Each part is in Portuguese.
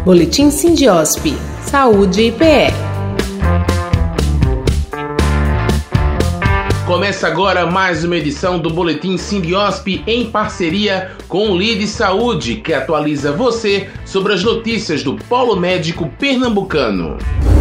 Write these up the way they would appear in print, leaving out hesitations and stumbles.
Boletim Sindiosp. Saúde e PE. Começa agora mais uma edição do Boletim Sindiosp em parceria com o Lide Saúde, que atualiza você sobre as notícias do Polo Médico Pernambucano.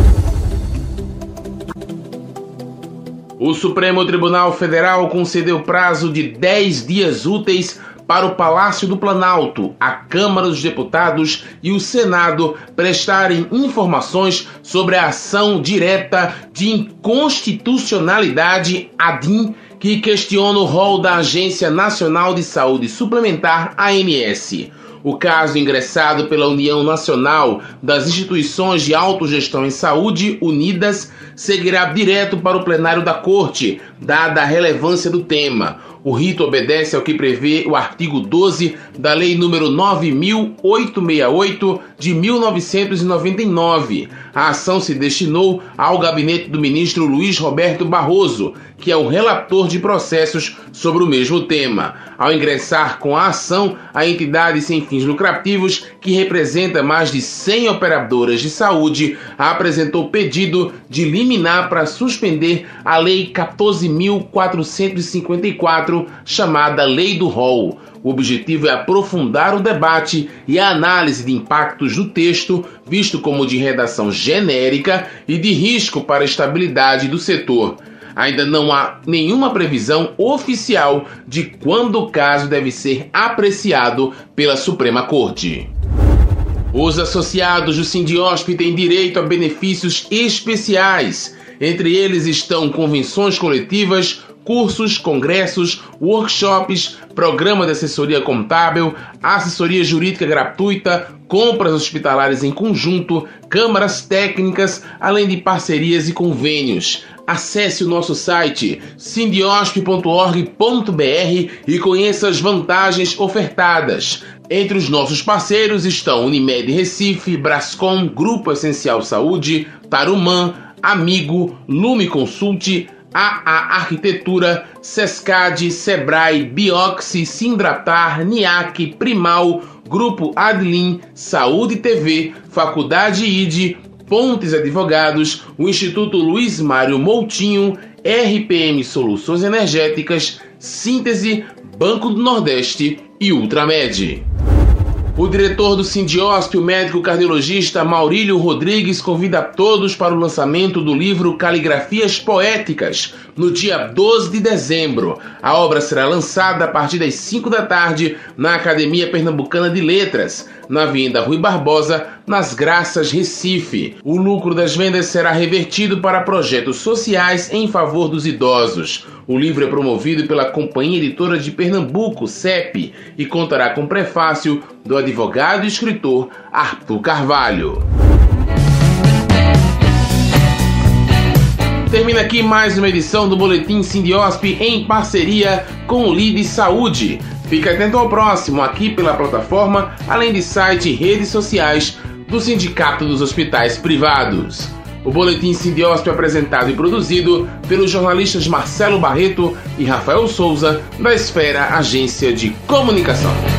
O Supremo Tribunal Federal concedeu prazo de 10 dias úteis para o Palácio do Planalto, a Câmara dos Deputados e o Senado prestarem informações sobre a ação direta de inconstitucionalidade ADIM, que questiona o rol da Agência Nacional de Saúde Suplementar, ANS. O caso ingressado pela União Nacional das Instituições de Autogestão em Saúde, Unidas, seguirá direto para o plenário da Corte, dada a relevância do tema. O rito obedece ao que prevê o artigo 12 da Lei nº 9.868 de 1999. A ação se destinou ao gabinete do ministro Luiz Roberto Barroso, que é o relator de processos sobre o mesmo tema. Ao ingressar com a ação, a entidade sem fins lucrativos, que representa mais de 100 operadoras de saúde, apresentou pedido de liminar para suspender a Lei 14.454, chamada Lei do Rol. O objetivo é aprofundar o debate e a análise de impactos do texto, visto como de redação genérica e de risco para a estabilidade do setor. Ainda não há nenhuma previsão oficial de quando o caso deve ser apreciado pela Suprema Corte. Os associados do Sindiosp têm direito a benefícios especiais. Entre eles estão convenções coletivas, cursos, congressos, workshops, programa de assessoria contábil, assessoria jurídica gratuita, compras hospitalares em conjunto, câmaras técnicas, além de parcerias e convênios. Acesse o nosso site sindiosp.org.br e conheça as vantagens ofertadas. Entre os nossos parceiros estão Unimed Recife, Brascom, Grupo Essencial Saúde, Tarumã, Amigo, Lume Consult, AA Arquitetura, Sescad, Sebrae, Bioxi, Sindratar, NIAC, Primal, Grupo Adlin, Saúde TV, Faculdade IDE, Pontes Advogados, o Instituto Luiz Mário Moutinho, RPM Soluções Energéticas, Síntese, Banco do Nordeste e Ultramed. O diretor do Sindiosp, o médico cardiologista Maurílio Rodrigues, convida a todos para o lançamento do livro Caligrafias Poéticas, no dia 12 de dezembro. A obra será lançada a partir das 5 da tarde na Academia Pernambucana de Letras, na Avenida Rui Barbosa, nas Graças, Recife. O lucro das vendas será revertido para projetos sociais em favor dos idosos. O livro é promovido pela Companhia Editora de Pernambuco, CEP, e contará com prefácio do advogado e escritor Arthur Carvalho. Termina aqui mais uma edição do Boletim Sindiosp em parceria com o Lide Saúde. Fique atento ao próximo aqui pela plataforma, além de site e redes sociais do Sindicato dos Hospitais Privados. O Boletim Sindiosp é apresentado e produzido pelos jornalistas Marcelo Barreto e Rafael Souza, da Esfera Agência de Comunicação.